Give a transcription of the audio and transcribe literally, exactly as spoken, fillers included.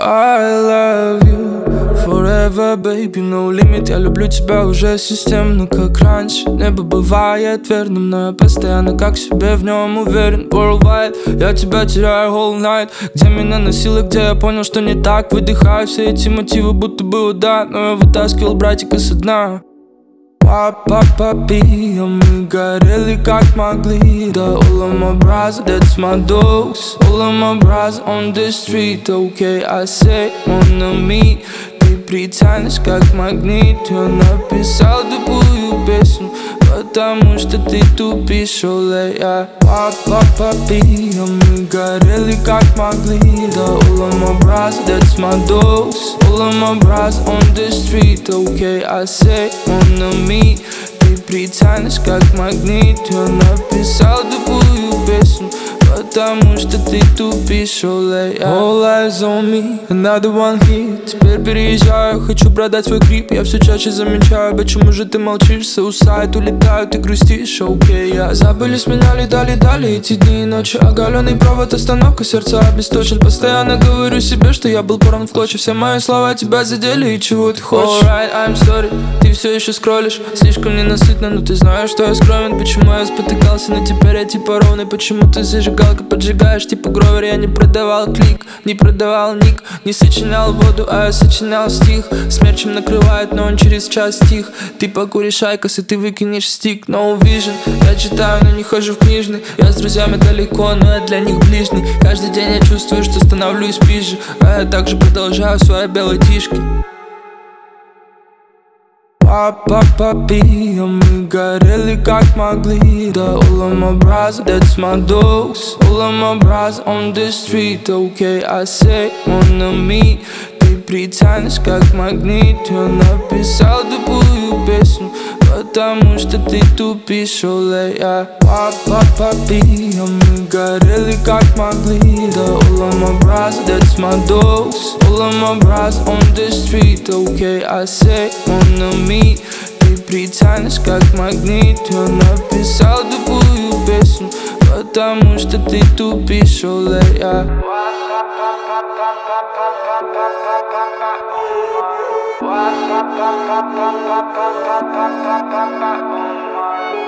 I love you forever, baby, no limit. Я люблю тебя уже системно, как раньше. Небо бывает верным, но я постоянно как в себе в нем уверен. Worldwide, я тебя теряю all night. Где меня носило, где я понял, что не так. Выдыхаю все эти мотивы, будто бы удар. Но я вытаскивал братика со дна. Папа, папи, а мы горели как могли. Да, all of my bras, that's my dogs. All of my bras on the street. Okay, I say, wanna meet. Ты притянешь как магнит. Я написал такую песню, потому что ты тупишь, оле, я. Папа, папи, а мы горели как могли. Да, all of my bras, that's my dogs. All of my bras on the street. Okay, I say, wanna meet. Ты притянешь как магнит. Я написал такую песню, потому что ты тупишь, оле, я. All eyes on me, another one hit. Теперь переезжаю, хочу продать свой грипп. Я все чаще замечаю, почему же ты молчишь. Суицид, улетают, ты грустишь, окей, я. Забыли, сменяли, дали, дали эти дни и ночи. Оголенный провод, остановка, сердца обесточен. Постоянно говорю себе, что я был порван в клочья. Все мои слова тебя задели, и чего ты хочешь? Alright, I'm sorry, ты все еще скроллишь. Слишком ненасытно, но ты знаешь, что я скромен. Почему я спотыкался, но теперь я типа ровный. Почему ты зажигалка поджигаешь, типа гровер. Я не продавал клик, не продавал ник. Не сочинял воду, а я сочинял стих. Смерчем накрывает, но он через час стих. Ты покуришь айкос, и ты выкинешь стик. No vision, я читаю, но не хожу в книжный. Я с друзьями далеко, но я для них ближний. Каждый день я чувствую, что становлюсь пизже, а я также продолжаю свои белые тишки. Папа, папи, а мы горели как могли. Да, all of my bras, that's my dogs. All of my bras on the street. Okay, I say, wanna meet. Ты притянешь как магнит. Я написал такую песню, потому что ты тупишь, оле, я. Папа, папи, а мы горели как могли. Да, all of my bras, that's my dogs. All of my bras on the street. Okay, I say, wanna meet. Ты притянешь как магнит. Я написал такую песню, потому что ты тупишь, оле, я. What?